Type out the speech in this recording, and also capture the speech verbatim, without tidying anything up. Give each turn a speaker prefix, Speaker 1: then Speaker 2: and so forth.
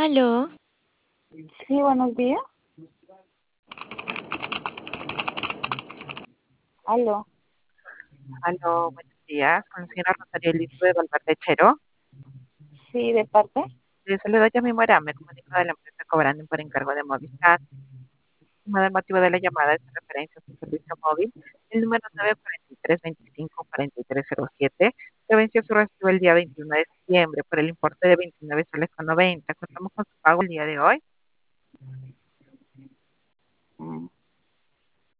Speaker 1: Aló,
Speaker 2: Sí, buenos días. Aló.
Speaker 3: Aló, buenos días, con la señora Rosario Listo de Valverde Chero.
Speaker 2: Sí, de parte.
Speaker 3: Le saludo a mi Mora, me comunico de la empresa cobrando por encargo de Movistar. El motivo de la llamada es en referencia a su servicio móvil, el número nueve cuatro tres dos cinco cuatro tres cero siete, que venció su recibo el día veintiuno de septiembre por el importe de veintinueve soles con noventa. Contamos con su pago el día de hoy.
Speaker 2: Mm.